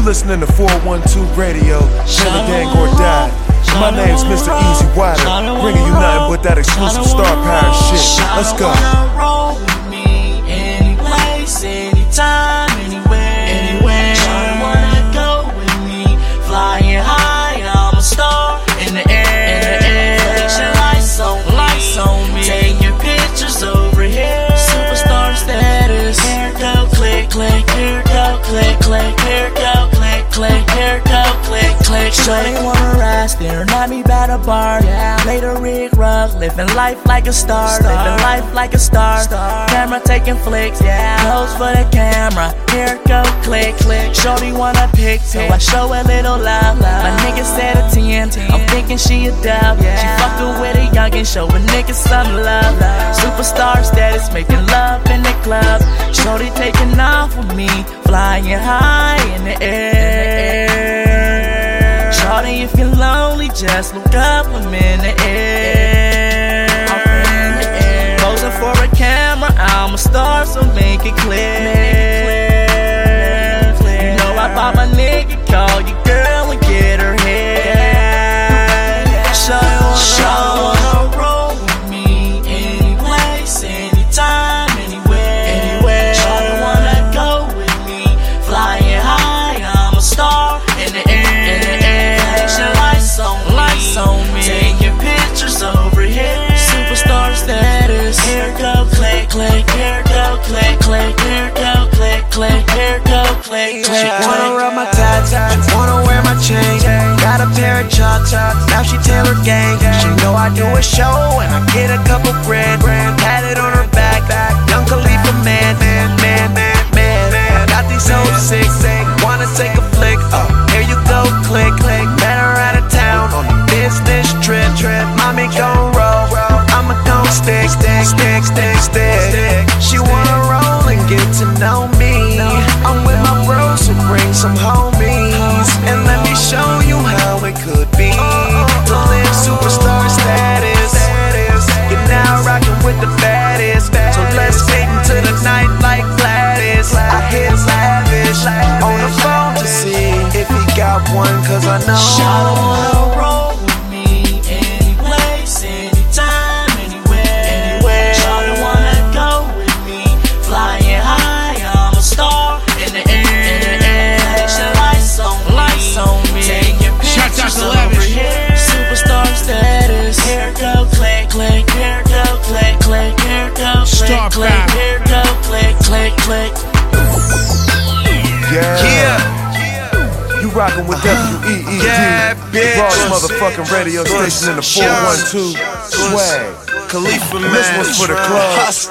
listening to 412 Radio, Taylor Gang or Die. My name's Mr. Easy Wider, bringing you nothing but that exclusive star power shit. Let's go. Roll with me, any place, anytime, anywhere. Shawty wanna go with me, flying high, I'm a star in the air. Flashing lights on me, taking pictures over here. Superstar status. Here go click, click, here go click, click, here go click, click, here go click, click. Shawty wanna ride, staring at me by the bar. Play the rig rug, living life like a star. Living life like a star. Camera taking flicks, pose for the camera. Here go click, click. Shorty wanna pick, so I show a little love. My nigga said a 10, I'm thinking she a dub. She fucking with a youngin', show a nigga some love. Superstar status, making love in the club. Shorty taking off with me, flying high in the air. Shorty, if you're lonely, just look up, I'm in the air. Posing for a camera, I'm a star, so make it clear. You know I bought my nigga, call your girl and get her head. Shawty wanna roll with me, any place, anytime, anywhere. Shawty wanna go with me, flying high, I'm a star in the air. Flashing lights on me, taking pictures over here. Superstar status. Here go click, click, here go click, click, here go click, click, here go click, click. She wanna rub my tats, she wanna wear my chain. Got a pair of chucks, now she Taylor Gang. She know I do a show and I get a couple grand. Had it on her back, young Khalifa man. Got these hoes sick, wanna take a flick. Here you go, click, click. Met her out of town on a business trip. Mommy gon' roll, I'ma gon' stick. She wanna roll and get to know me. I'm with my bros, so bring some homies. And let me show you how it could be to live superstar status. You're now rockin' with the baddest, so let's get into the night like Gladys. I hit lavish on the phone to see if he got one, cause I know Shawty wanna roll with me, any place, anytime, anywhere. Shawty wanna go with me, flying high, I'm a star in the air. Flashing lights on me, taking pictures over here. Superstar status. Here go click, click, here go click, click, here go click, click, here go click, click, click. You rockin' with WEED, Broad's motherfucking radio station in the 412 Swag. Khalifa, man. And this one's for the club.